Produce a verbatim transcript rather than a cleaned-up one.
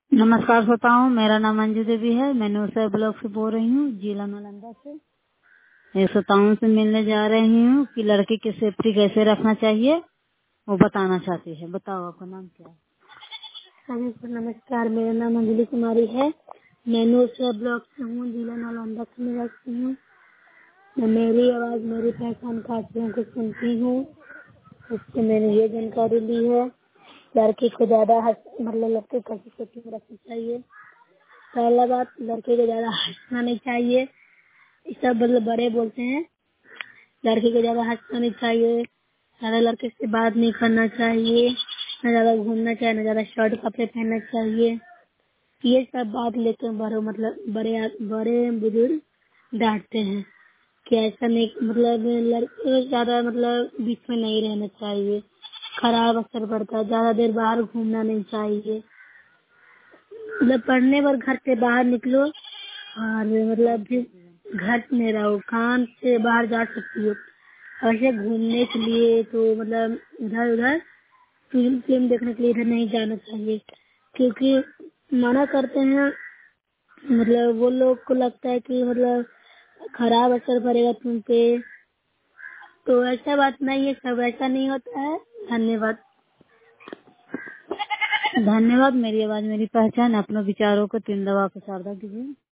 नमस्कार श्रोताओं, मेरा नाम अंजू देवी है। मैं नौसा ब्लॉक से बोल रही हूँ, जिला नालंदा से। मैं श्रोताओं से मिलने जा रही हूँ कि लड़की की सेफ्टी कैसे रखना चाहिए, वो बताना चाहती है। बताओ, आपका नाम क्या है? सभी को नमस्कार, मेरा नाम अंजलि कुमारी है। मैं नौसा ब्लॉक से हूँ, जिला नालंदा से निवासी हूँ। मैं मेरी आवाज मेरी पहचान काशियों को सुनती हूँ। उससे मैंने ये जानकारी ली है, लड़की को ज्यादा हंस- मतलब लड़के को कैसे सेफ्टी में रखना चाहिए। पहला बात, लड़के को ज्यादा हंसना नहीं चाहिए। ये सब मतलब बड़े बोलते हैं, लड़के को ज्यादा हंसना नहीं चाहिए, ज्यादा लड़के से बात नहीं करना चाहिए, न ज्यादा घूमना चाहिए, न ज्यादा शर्ट कपड़े पहनना चाहिए। ये सब बात लेकर बड़े मतलब बड़े बड़े बुजुर्ग डांटते हैं कि ऐसा नहीं, मतलब लड़के ज्यादा मतलब बीच में नहीं रहना चाहिए, खराब असर पड़ता है। ज्यादा देर बाहर घूमना नहीं चाहिए। मतलब पढ़ने पर घर से बाहर निकलो और मतलब फिर घर में रहो, काम से बाहर जा सकती हो। ऐसे घूमने के लिए तो मतलब इधर उधर फिल्म फिल्म देखने के लिए इधर नहीं जाना चाहिए, क्योंकि मना करते हैं। मतलब वो लोग को लगता है कि मतलब खराब असर पड़ेगा तुम पे, तो ऐसा बात नहीं है, सब ऐसा नहीं होता है। धन्यवाद। धन्यवाद। मेरी आवाज मेरी पहचान। अपने विचारों को तीन दबा के साझा कीजिए।